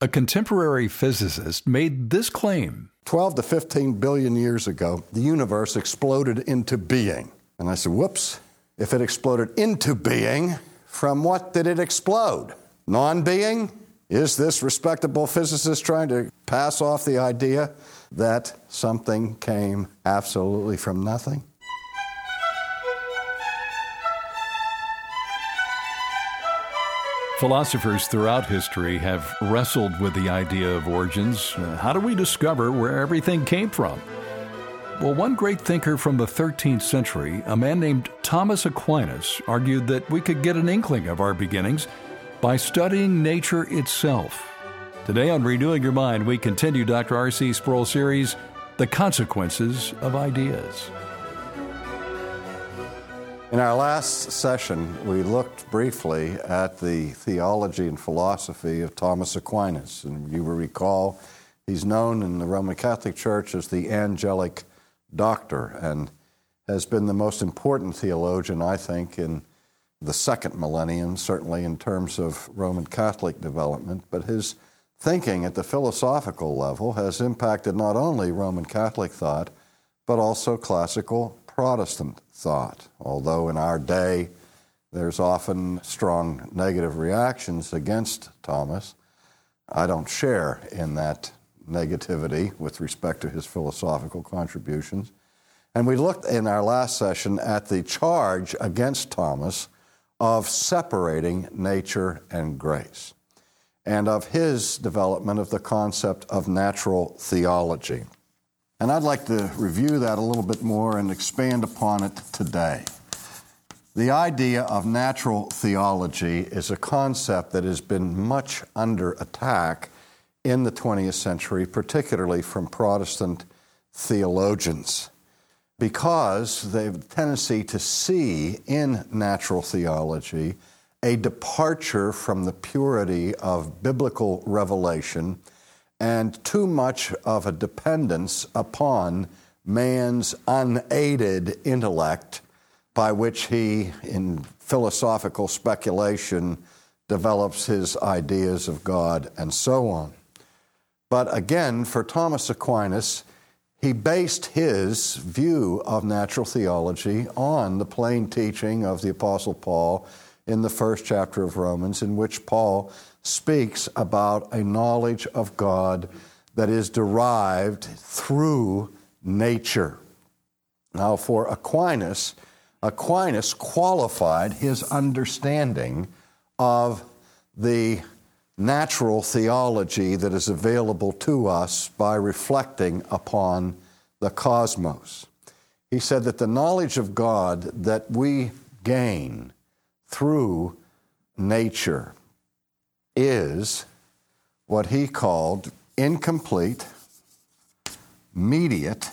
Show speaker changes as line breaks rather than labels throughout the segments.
A contemporary physicist made this claim.
12 to 15 billion years ago, the universe exploded into being. And I said, whoops, if it exploded into being, from what did it explode? Non-being? Is this respectable physicist trying to pass off the idea that something came absolutely from nothing?
Philosophers throughout history have wrestled with the idea of origins. How do we discover where everything came from? Well, one great thinker from the 13th century, a man named Thomas Aquinas, argued that we could get an inkling of our beginnings by studying nature itself. Today on Renewing Your Mind, we continue Dr. R.C. Sproul's series, The Consequences of Ideas.
In our last session, we looked briefly at the theology and philosophy of Thomas Aquinas. And you will recall, he's known in the Roman Catholic Church as the angelic doctor and has been the most important theologian, I think, in the second millennium, certainly in terms of Roman Catholic development. But his thinking at the philosophical level has impacted not only Roman Catholic thought, but also classical Protestant thought. Although in our day there's often strong negative reactions against Thomas, I don't share in that negativity with respect to his philosophical contributions. And we looked in our last session at the charge against Thomas of separating nature and grace, and of his development of the concept of natural theology. And I'd like to review that a little bit more and expand upon it today. The idea of natural theology is a concept that has been much under attack in the 20th century, particularly from Protestant theologians, because they have a tendency to see in natural theology a departure from the purity of biblical revelation and too much of a dependence upon man's unaided intellect by which he, in philosophical speculation, develops his ideas of God and so on. But again, for Thomas Aquinas, he based his view of natural theology on the plain teaching of the Apostle Paul in the first chapter of Romans, in which Paul speaks about a knowledge of God that is derived through nature. Now, for Aquinas qualified his understanding of the natural theology that is available to us by reflecting upon the cosmos. He said that the knowledge of God that we gain through nature is what he called incomplete, mediate,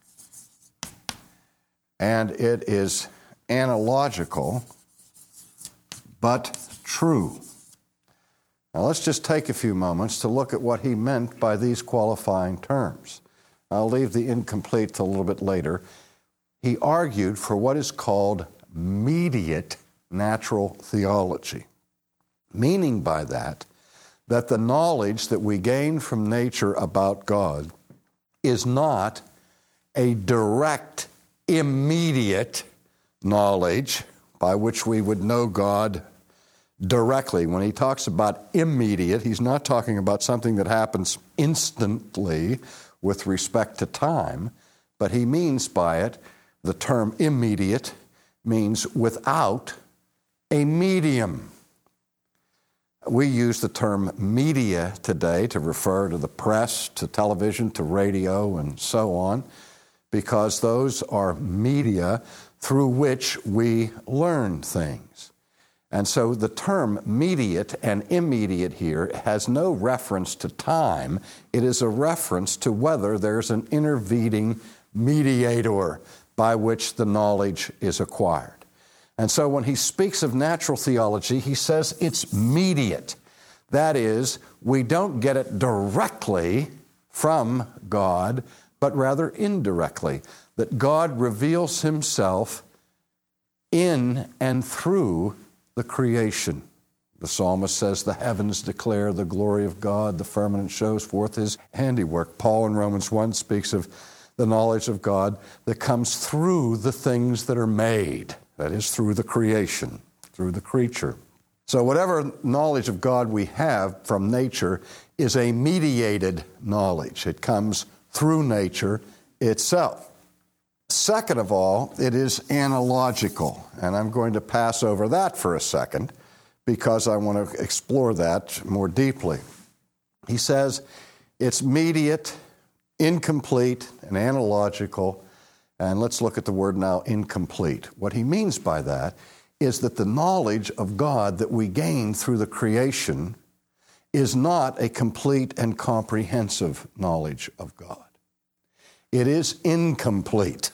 and it is analogical, but true. Now let's just take a few moments to look at what he meant by these qualifying terms. I'll leave the incomplete till a little bit later. He argued for what is called mediate natural theology, meaning by that the knowledge that we gain from nature about God is not a direct, immediate knowledge by which we would know God directly. When he talks about immediate, he's not talking about something that happens instantly with respect to time, but he means by it, the term immediate means without a medium. We use the term media today to refer to the press, to television, to radio, and so on, because those are media through which we learn things. And so the term mediate and immediate here has no reference to time. It is a reference to whether there's an intervening mediator by which the knowledge is acquired. And so when he speaks of natural theology, he says it's mediate. That is, we don't get it directly from God, but rather indirectly. That God reveals himself in and through the creation. The psalmist says, the heavens declare the glory of God, the firmament shows forth his handiwork. Paul in Romans 1 speaks of the knowledge of God that comes through the things that are made, that is, through the creation, through the creature. So whatever knowledge of God we have from nature is a mediated knowledge. It comes through nature itself. Second of all, it is analogical, and I'm going to pass over that for a second because I want to explore that more deeply. He says it's mediate, incomplete, and analogical, and let's look at the word now, incomplete. What he means by that is that the knowledge of God that we gain through the creation is not a complete and comprehensive knowledge of God. It is incomplete.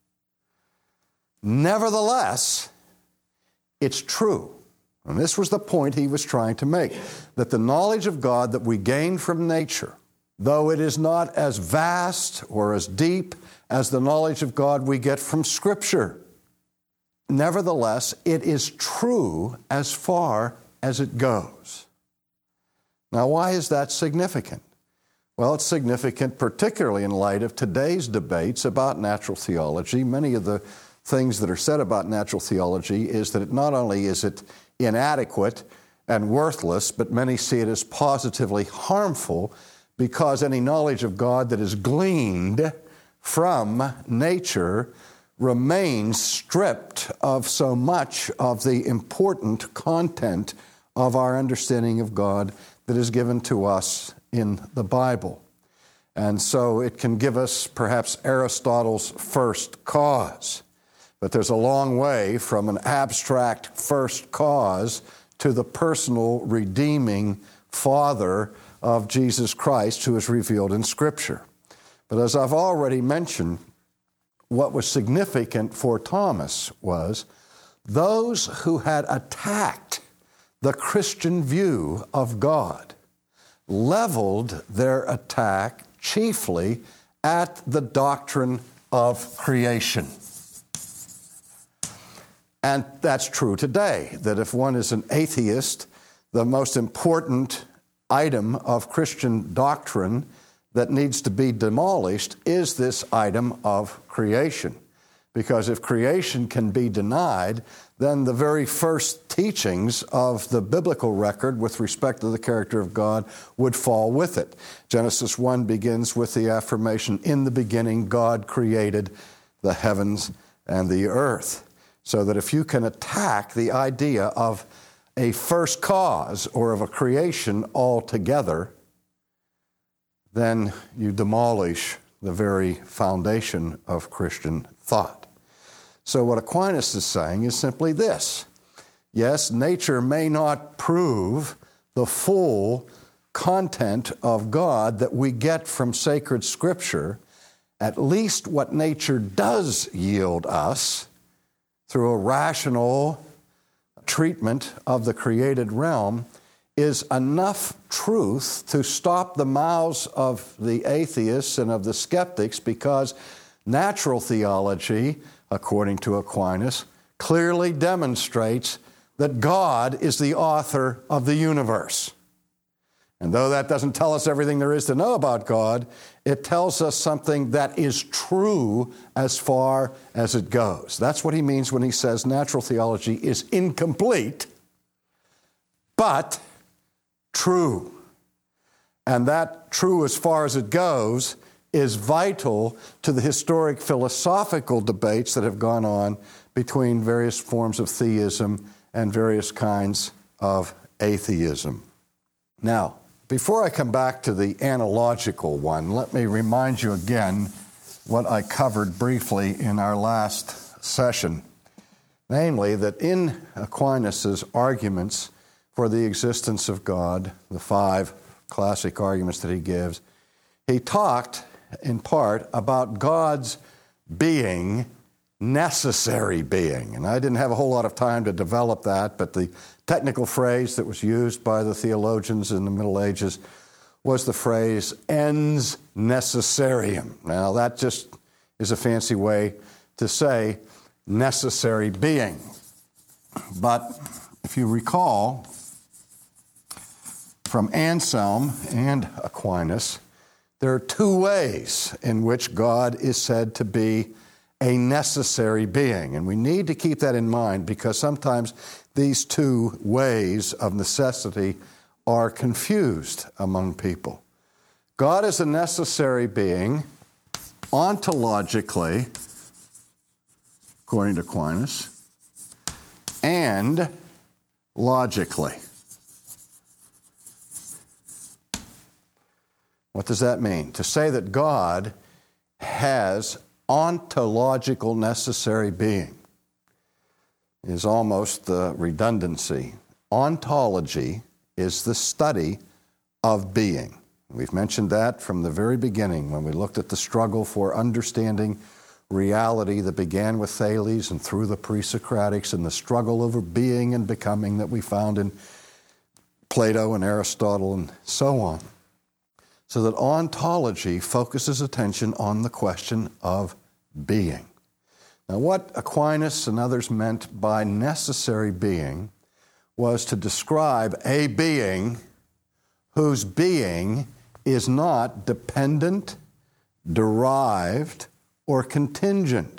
Nevertheless, it's true. And this was the point he was trying to make, that the knowledge of God that we gain from nature, though it is not as vast or as deep as the knowledge of God we get from Scripture, nevertheless, it is true as far as it goes. Now, why is that significant? Well, it's significant particularly in light of today's debates about natural theology. Many of the things that are said about natural theology is that not only is it inadequate and worthless, but many see it as positively harmful because any knowledge of God that is gleaned from nature remains stripped of so much of the important content of our understanding of God that is given to us in the Bible. And so it can give us perhaps Aristotle's first cause. But there's a long way from an abstract first cause to the personal redeeming Father of Jesus Christ who is revealed in Scripture. But as I've already mentioned, what was significant for Thomas was those who had attacked the Christian view of God leveled their attack chiefly at the doctrine of creation. And that's true today, that if one is an atheist, the most important item of Christian doctrine that needs to be demolished is this item of creation. Because if creation can be denied, then the very first teachings of the biblical record with respect to the character of God would fall with it. Genesis 1 begins with the affirmation, in the beginning God created the heavens and the earth. So that if you can attack the idea of a first cause or of a creation altogether, then you demolish the very foundation of Christian thought. So what Aquinas is saying is simply this. Yes, nature may not prove the full content of God that we get from sacred Scripture. At least what nature does yield us through a rational treatment of the created realm is enough truth to stop the mouths of the atheists and of the skeptics, because natural theology, according to Aquinas, clearly demonstrates that God is the author of the universe. And though that doesn't tell us everything there is to know about God, it tells us something that is true as far as it goes. That's what he means when he says natural theology is incomplete, but true. And that true as far as it goes is vital to the historic philosophical debates that have gone on between various forms of theism and various kinds of atheism. Now, before I come back to the analogical one, let me remind you again what I covered briefly in our last session. Namely, that in Aquinas' arguments for the existence of God, the 5 classic arguments that he gives, he talked in part about God's being necessary being. And I didn't have a whole lot of time to develop that, but the technical phrase that was used by the theologians in the Middle Ages was the phrase ens necessarium. Now, that just is a fancy way to say necessary being. But if you recall, from Anselm and Aquinas, there are two ways in which God is said to be a necessary being. And we need to keep that in mind because sometimes these two ways of necessity are confused among people. God is a necessary being ontologically, according to Aquinas, and logically. What does that mean? To say that God has ontological necessary being is almost the redundancy. Ontology is the study of being. We've mentioned that from the very beginning when we looked at the struggle for understanding reality that began with Thales and through the pre-Socratics and the struggle over being and becoming that we found in Plato and Aristotle and so on. So that ontology focuses attention on the question of being. Now, what Aquinas and others meant by necessary being was to describe a being whose being is not dependent, derived, or contingent.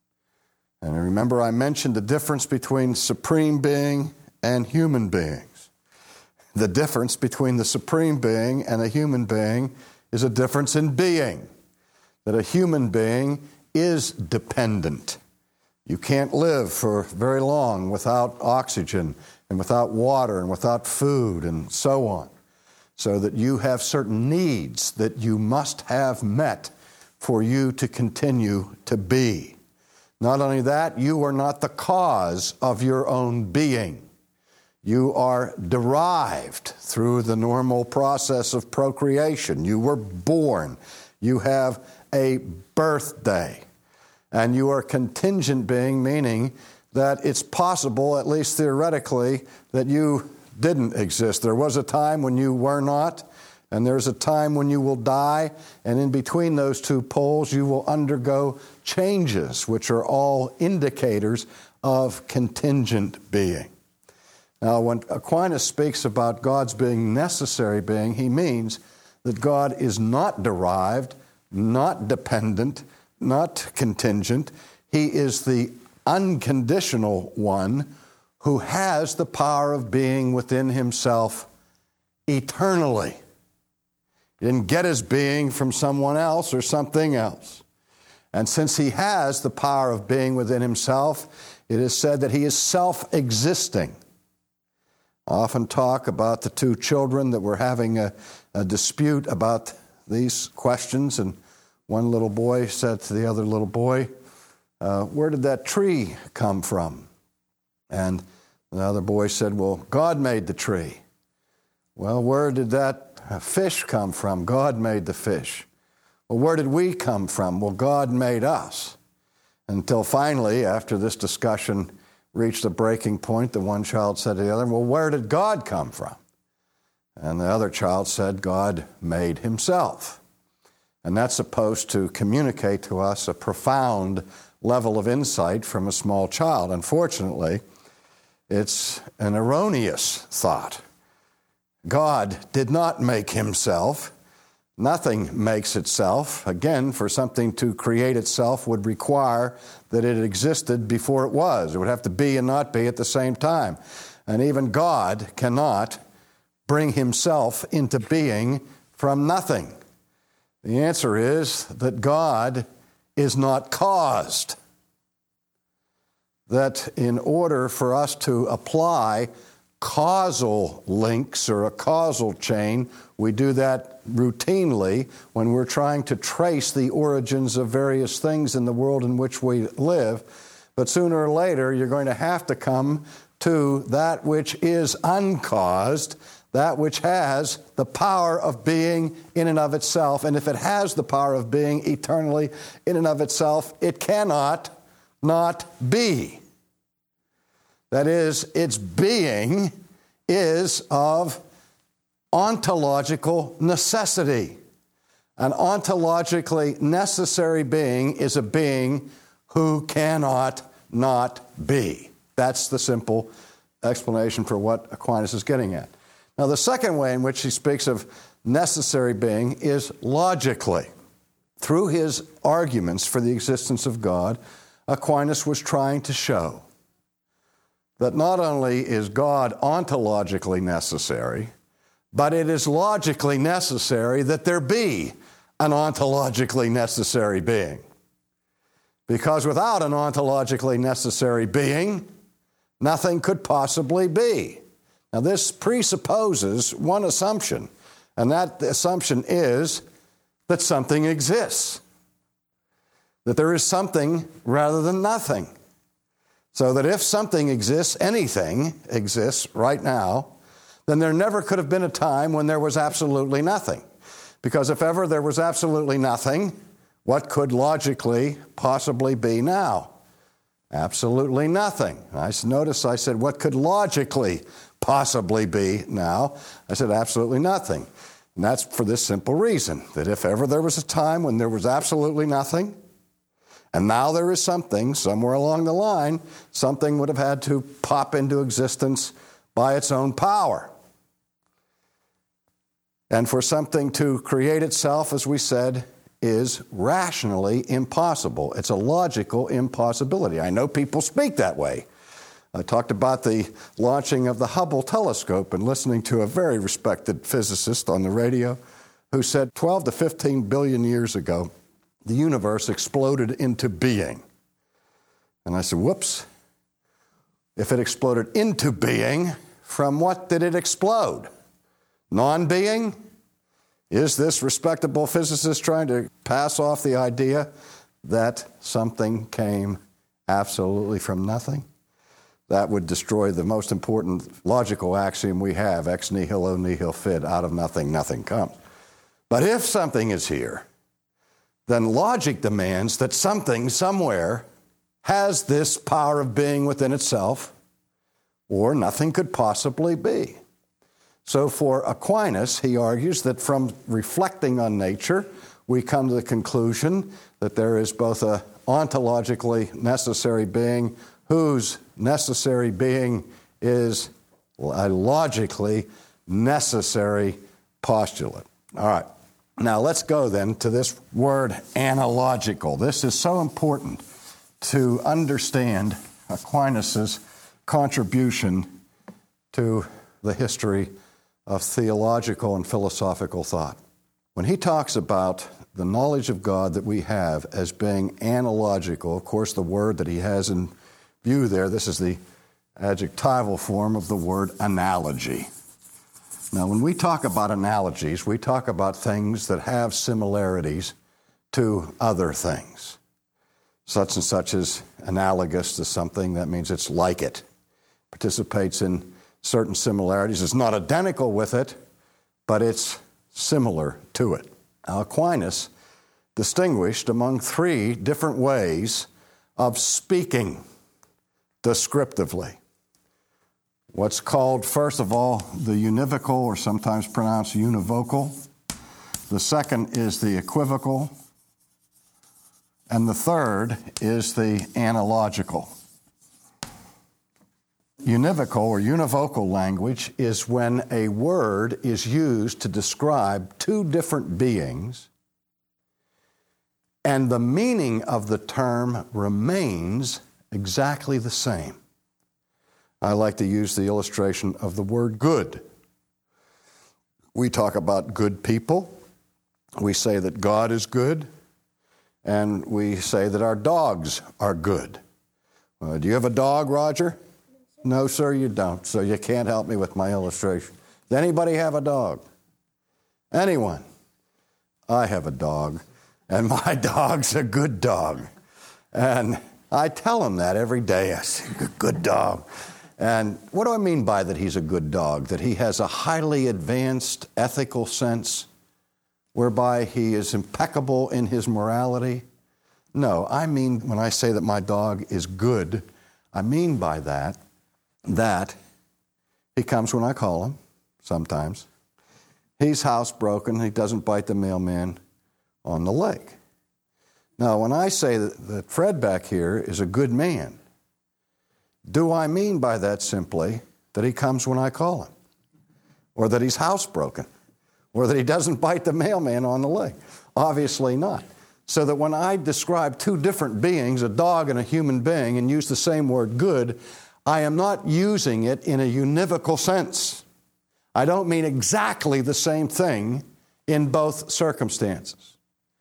And remember, I mentioned the difference between supreme being and human beings. The difference between the supreme being and a human being is a difference in being. That a human being is dependent. You can't live for very long without oxygen and without water and without food and so on. So that you have certain needs that you must have met for you to continue to be. Not only that, you are not the cause of your own being. You are derived through the normal process of procreation. You were born. You have a birthday. And you are a contingent being, meaning that it's possible, at least theoretically, that you didn't exist. There was a time when you were not, and there's a time when you will die, and in between those two poles you will undergo changes, which are all indicators of contingent being. Now, when Aquinas speaks about God's being necessary being, he means that God is not derived, not dependent, not contingent. He is the unconditional one who has the power of being within himself eternally. He didn't get his being from someone else or something else. And since he has the power of being within himself, it is said that he is self-existing. I often talk about the two children that were having a dispute about these questions, and one little boy said to the other little boy, where did that tree come from? And the other boy said, well, God made the tree. Well, where did that fish come from? God made the fish. Well, where did we come from? Well, God made us. Until finally, after this discussion reached a breaking point, the one child said to the other, well, where did God come from? And the other child said, God made himself. And that's supposed to communicate to us a profound level of insight from a small child. Unfortunately, it's an erroneous thought. God did not make himself. Nothing makes itself. Again, for something to create itself would require that it existed before it was. It would have to be and not be at the same time. And even God cannot bring himself into being from nothing. The answer is that God is not caused. That in order for us to apply causal links or a causal chain, we do that routinely when we're trying to trace the origins of various things in the world in which we live. But sooner or later, you're going to have to come to that which is uncaused, that which has the power of being in and of itself. And if it has the power of being eternally in and of itself, it cannot not be. That is, its being is of ontological necessity. An ontologically necessary being is a being who cannot not be. That's the simple explanation for what Aquinas is getting at. Now, the second way in which he speaks of necessary being is logically. Through his arguments for the existence of God, Aquinas was trying to show that not only is God ontologically necessary, but it is logically necessary that there be an ontologically necessary being. Because without an ontologically necessary being, nothing could possibly be. Now, this presupposes one assumption, and that assumption is that something exists, that there is something rather than nothing. So that if something exists, anything exists right now, then there never could have been a time when there was absolutely nothing. Because if ever there was absolutely nothing, what could logically possibly be now? Absolutely nothing. Notice I said, what could logically possibly be now? I said, absolutely nothing. And that's for this simple reason, that if ever there was a time when there was absolutely nothing, and now there is something, somewhere along the line, something would have had to pop into existence by its own power. And for something to create itself, as we said, is rationally impossible. It's a logical impossibility. I know people speak that way. I talked about the launching of the Hubble telescope and listening to a very respected physicist on the radio who said 12 to 15 billion years ago, the universe exploded into being. And I said, whoops. If it exploded into being, from what did it explode? Non-being? Is this respectable physicist trying to pass off the idea that something came absolutely from nothing? That would destroy the most important logical axiom we have, ex nihilo nihil fit, out of nothing, nothing comes. But if something is here, then logic demands that something somewhere has this power of being within itself, or nothing could possibly be. So for Aquinas, he argues that from reflecting on nature, we come to the conclusion that there is both a ontologically necessary being whose necessary being is a logically necessary postulate. All right. Now let's go then to this word analogical. This is so important to understand Aquinas' contribution to the history of theological and philosophical thought. When he talks about the knowledge of God that we have as being analogical, of course the word that he has in view there, this is the adjectival form of the word analogy. Now, when we talk about analogies, we talk about things that have similarities to other things. Such and such is analogous to something, that means it's like it. Participates in certain similarities. It's not identical with it, but it's similar to it. Now, Aquinas distinguished among three different ways of speaking descriptively. What's called, first of all, the univocal, or sometimes pronounced univocal. The second is the equivocal. And the third is the analogical. Univocal or univocal language is when a word is used to describe two different beings, and the meaning of the term remains exactly the same. I like to use the illustration of the word good. We talk about good people. We say that God is good, and we say that our dogs are good. Do you have a dog, Roger? No, sir, you don't, so you can't help me with my illustration. Does anybody have a dog? Anyone? I have a dog, and my dog's a good dog. And I tell him that every day. I say, good dog. And what do I mean by that he's a good dog? That he has a highly advanced ethical sense whereby he is impeccable in his morality? No, I mean when I say that my dog is good, I mean by that he comes when I call him, sometimes. He's housebroken. He doesn't bite the mailman on the leg. Now, when I say that Fred back here is a good man, do I mean by that simply that he comes when I call him? or that he's housebroken, or that he doesn't bite the mailman on the leg. Obviously not. So that when I describe two different beings, a dog and a human being, and use the same word good, I am not using it in a univocal sense. I don't mean exactly the same thing in both circumstances.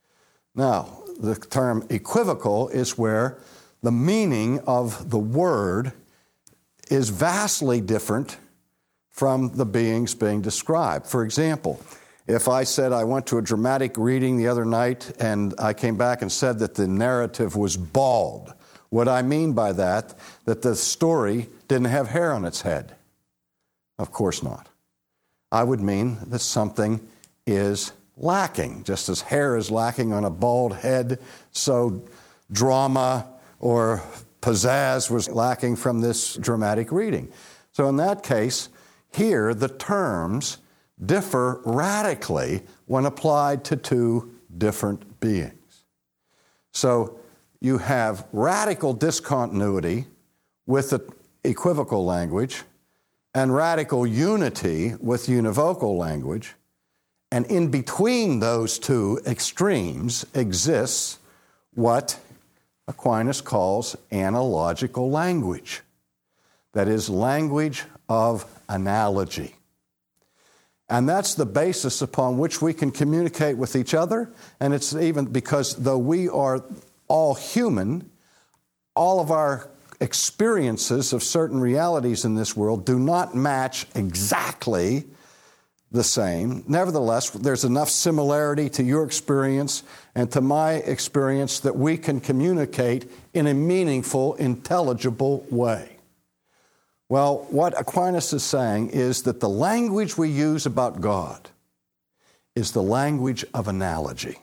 Now, the term equivocal is where the meaning of the word is vastly different from the beings being described. For example, if I said I went to a dramatic reading the other night and I came back and said that the narrative was bald, would I mean by that the story didn't have hair on its head? Of course not. I would mean that something is lacking. Just as hair is lacking on a bald head, so drama or pizzazz was lacking from this dramatic reading. So in that case, here the terms differ radically when applied to two different beings. So you have radical discontinuity with the equivocal language and radical unity with univocal language. And in between those two extremes exists what Aquinas calls analogical language. That is, language of analogy. And that's the basis upon which we can communicate with each other. And it's even because though we are all human, all of our experiences of certain realities in this world do not match exactly the same. Nevertheless, there's enough similarity to your experience and to my experience that we can communicate in a meaningful, intelligible way. Well, what Aquinas is saying is that the language we use about God is the language of analogy.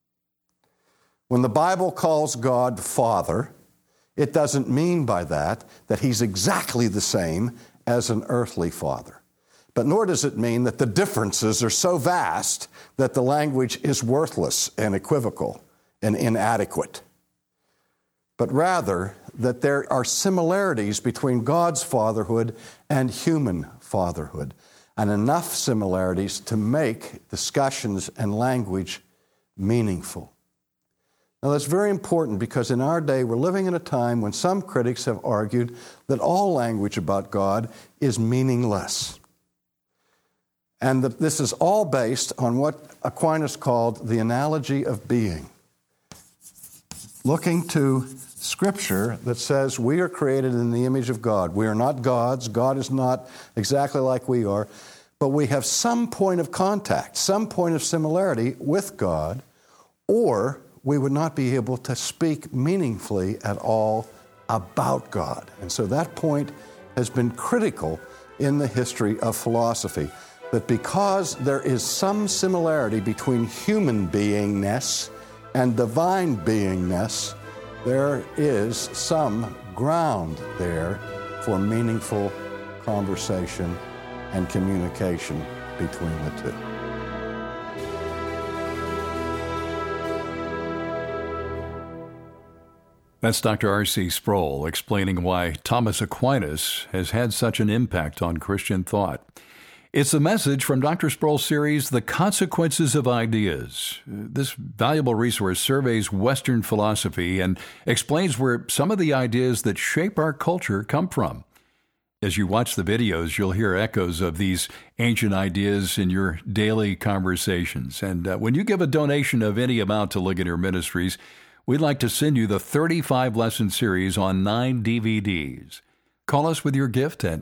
When the Bible calls God Father, it doesn't mean by that he's exactly the same as an earthly father. But nor does it mean that the differences are so vast that the language is worthless and equivocal and inadequate. But rather that there are similarities between God's fatherhood and human fatherhood, and enough similarities to make discussions and language meaningful. Now that's very important because in our day we're living in a time when some critics have argued that all language about God is meaningless. And that this is all based on what Aquinas called the analogy of being. Looking to Scripture that says we are created in the image of God. We are not gods. God is not exactly like we are. But we have some point of contact, some point of similarity with God, or we would not be able to speak meaningfully at all about God. And so that point has been critical in the history of philosophy, that because there is some similarity between human beingness and divine beingness, there is some ground there for meaningful conversation and communication between the two.
That's Dr. R.C. Sproul explaining why Thomas Aquinas has had such an impact on Christian thought. It's a message from Dr. Sproul's series, The Consequences of Ideas. This valuable resource surveys Western philosophy and explains where some of the ideas that shape our culture come from. As you watch the videos, you'll hear echoes of these ancient ideas in your daily conversations. And when you give a donation of any amount to Ligonier Ministries, we'd like to send you the 35-lesson series on 9 DVDs. Call us with your gift at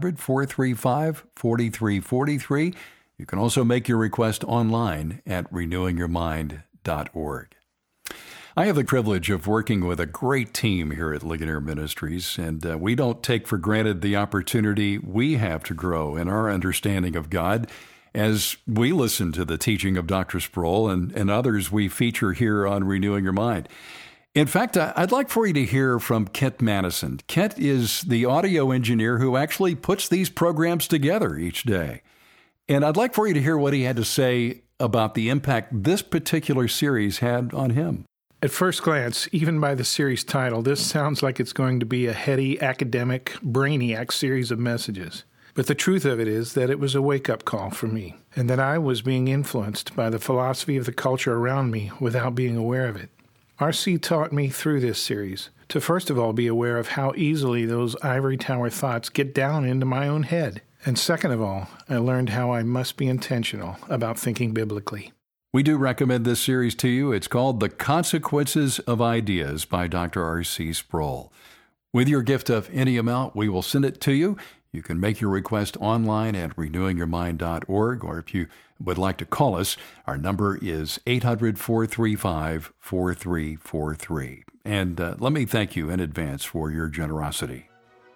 800-435-4343. You can also make your request online at renewingyourmind.org. I have the privilege of working with a great team here at Ligonier Ministries, and we don't take for granted the opportunity we have to grow in our understanding of God as we listen to the teaching of Dr. Sproul and others we feature here on Renewing Your Mind. In fact, I'd like for you to hear from Kent Madison. Kent is the audio engineer who actually puts these programs together each day. And I'd like for you to hear what he had to say about the impact this particular series had on him.
At first glance, even by the series title, this sounds like it's going to be a heady, academic, brainiac series of messages. But the truth of it is that it was a wake-up call for me, and that I was being influenced by the philosophy of the culture around me without being aware of it. R.C. taught me through this series to first of all be aware of how easily those ivory tower thoughts get down into my own head. And second of all, I learned how I must be intentional about thinking biblically.
We do recommend this series to you. It's called The Consequences of Ideas by Dr. R.C. Sproul. With your gift of any amount, we will send it to you. You can make your request online at renewingyourmind.org, or if you would like to call us, our number is 800-435-4343. And let me thank you in advance for your generosity.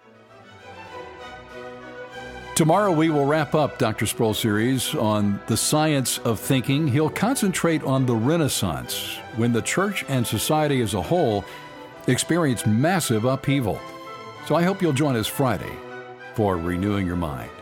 Tomorrow we will wrap up Dr. Sproul's series on the science of thinking. He'll concentrate on the Renaissance, when the church and society as a whole experienced massive upheaval. So I hope you'll join us Friday for Renewing Your Mind.